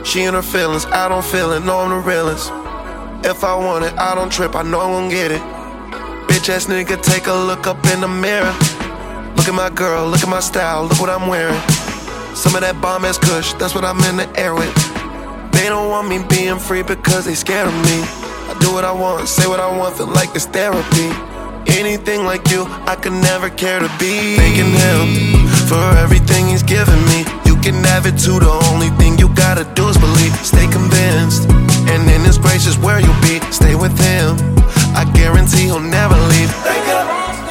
She in her feelings, I don't feel it, no I'm the realest. If I want it, I don't trip, I know I'm gon' get it. Bitch ass nigga, take a look up in the mirror. Look at my girl, look at my style, look what I'm wearing. Some of that bomb ass kush, that's what I'm in the air with. They don't want me being free because they scared of me. I do what I want, say what I want, feel like it's therapy. Anything like you, I could never care to be. Thanking him for everything he's given me. You can have it too, the only thing you gotta do is believe. Stay convinced, and in his grace is where you'll be. Stay with him, I guarantee he'll never leave. Thank him,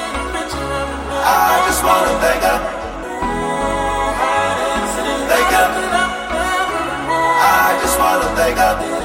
I just wanna thank him. Thank him, I just wanna thank him.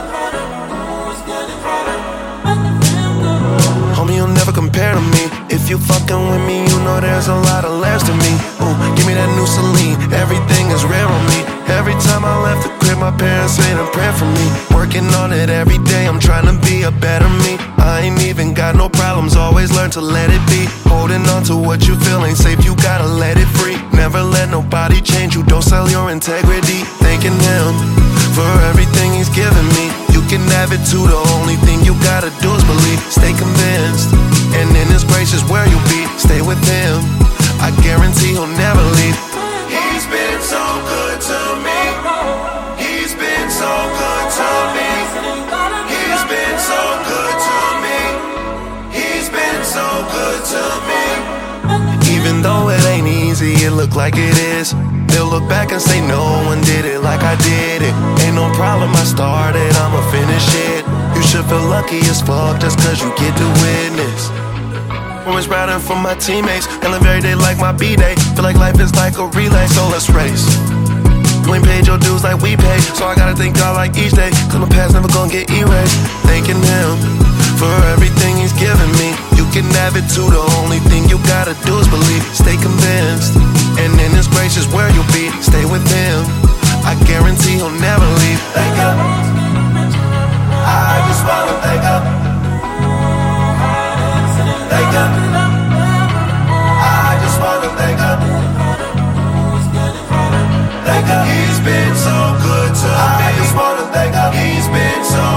Homie, you'll never compare to me. If you fucking with me, you know there's a lot of layers to me. Ooh, give me that new Celine, everything is rare on me. Every time I left the crib, my parents made a prayer for me. Working on it every day, I'm trying to be a better me. I ain't even got no problems, always learn to let it be. Holding on to what you feel ain't safe, you gotta let it free. Never let nobody change you, don't sell your integrity. Thanking him for everything he's given me. You can have it too, the only thing you gotta do is believe. Stay convinced, and in his grace is where you'll be. Stay with him, I guarantee he'll never leave. He's been so good to me. He's been so good to me. He's been so good to me. He's been so good to me. Even though it ain't easy, it look like it is. They'll look back and say no one did it like I did it. Ain't no problem, I started, I'ma finish it. You should feel lucky as fuck just cause you get to witness. Always riding for my teammates, and live every day like my B-day. Feel like life is like a relay, so let's race. You ain't paid your dues like we pay, so I gotta thank God like each day. Cause my past never gonna get erased. Thanking him for everything he's given me. You can have it too, the only thing you gotta do is believe. Stay convinced, and in his grace is where you'll be. Stay with him, I guarantee he'll never leave. Thank him, I just wanna thank him. Thank him, I just wanna thank him. Thank him, he's been so good to me. I just wanna thank him, he's been so